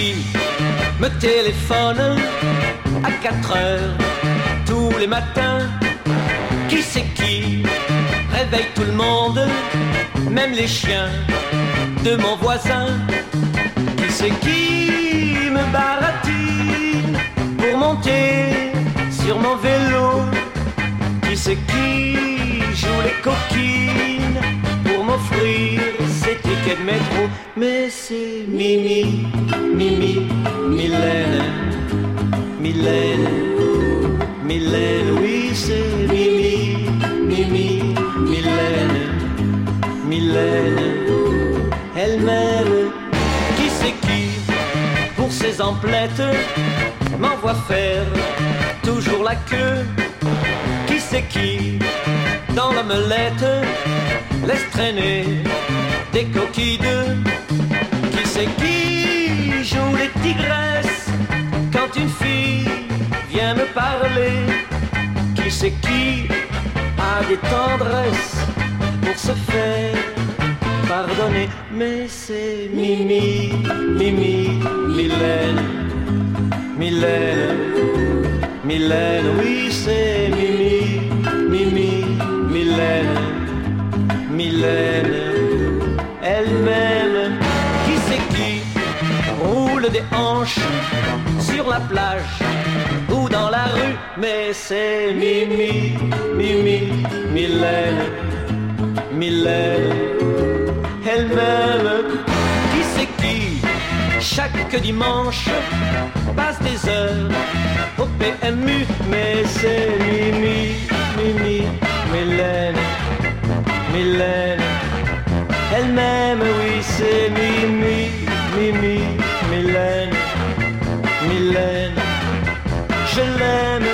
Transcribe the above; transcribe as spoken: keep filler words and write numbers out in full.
qui me téléphone à quatre heures tous les matins? Qui c'est qui réveille tout le monde, même les chiens de mon voisin? Qui c'est qui me baratine pour monter sur mon vélo? Qui c'est qui joue les coquines pour m'offrir ces tickets de métro? Mais c'est Mimi, Mimi, Mylène, Mylène, Mylène, oui c'est Mimi, Mimi, Mylène, Mylène, elle-même. Qui c'est qui, pour ses emplettes, m'envoie faire toujours la queue? Qui c'est qui, dans l'omelette, laisse traîner des coquilles d'œufs? Qui c'est qui joue les tigresses quand une fille vient me parler? Qui c'est qui a des tendresses pour se faire pardonner? Mais c'est Mimi, Mimi, Mylène, Mylène, Mylène, oui c'est Mimi, Mimi, Mylène, Mylène, elle-même. Qui c'est qui roule des hanches sur la plage ou dans la rue? Mais c'est Mimi, Mimi, Mylène, Mylène, elle-même. Qui c'est qui chaque dimanche passe des heures au P M U? Mais c'est Mimi, Mimi, Mylène, Mylène, elle-même, oui c'est Mimi, Mimi, Mylène, Mylène, je l'aime.